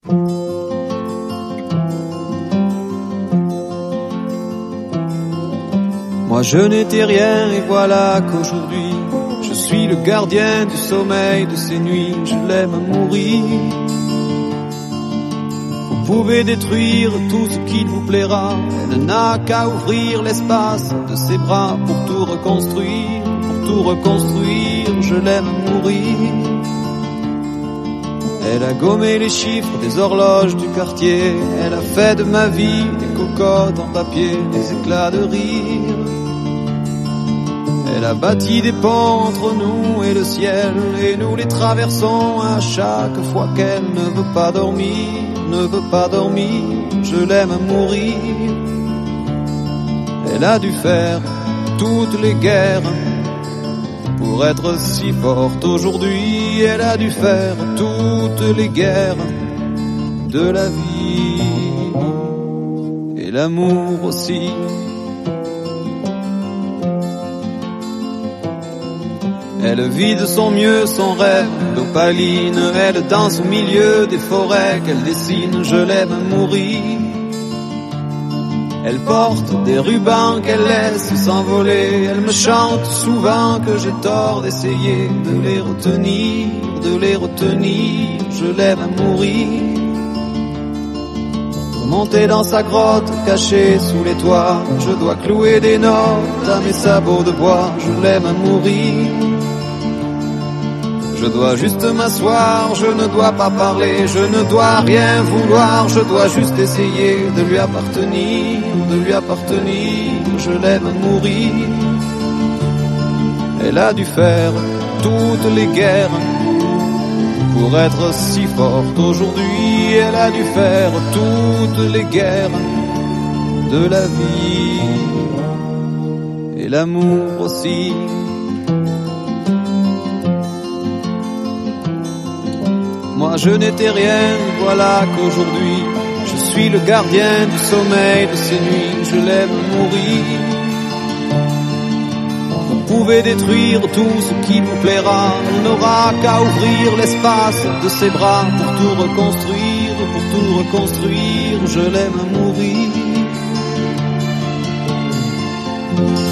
Moi je n'étais rien et voilà qu'aujourd'hui je suis le gardien du sommeil de ces nuits. Je l'aime à mourir. Vous pouvez détruire tout ce qu'il vous plaira, elle n'a qu'à ouvrir l'espace de ses bras pour tout reconstruire, je l'aime à mourir. Elle a gommé les chiffres des horloges du quartier, elle a fait de ma vie des cocottes en papier, des éclats de rire. Elle a bâti des ponts entre nous et le ciel, et nous les traversons à chaque fois qu'elle ne veut pas dormir, je l'aime à mourir. Elle a dû faire toutes les guerres pour être si forte aujourd'hui, elle a dû faire toutes les guerres de la vie et l'amour aussi. Elle vit de son mieux son rêve d'opaline, elle danse au milieu des forêts qu'elle dessine, je l'aime à mourir. Elle porte des rubans qu'elle laisse s'envoler, elle me chante souvent que j'ai tort d'essayer de les retenir, je l'aime à mourir. Pour monter dans sa grotte cachée sous les toits, je dois clouer des notes à mes sabots de bois, je l'aime à mourir. Je dois juste m'asseoir, je ne dois pas parler, je ne dois rien vouloir, je dois juste essayer de lui appartenir, je l'aime à mourir. Elle a dû faire toutes les guerres pour être si forte aujourd'hui, elle a dû faire toutes les guerres de la vie et l'amour aussi. Moi je n'étais rien, voilà qu'aujourd'hui je suis le gardien du sommeil de ces nuits, je l'aime mourir. Vous pouvez détruire tout ce qui vous plaira, on n'aura qu'à ouvrir l'espace de ses bras pour tout reconstruire, je l'aime mourir.